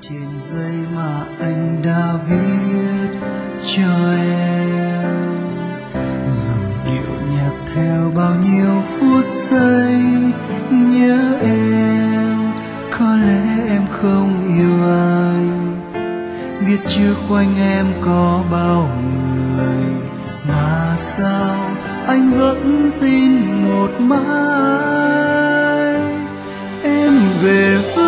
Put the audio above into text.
trên giấy mà anh đã viết cho em, dùng điệu nhạc theo bao nhiêu phút giây nhớ em. Có lẽ em không yêu anh, biết trước quanh em có bao người, mà sao anh vẫn tin một mãi. Em về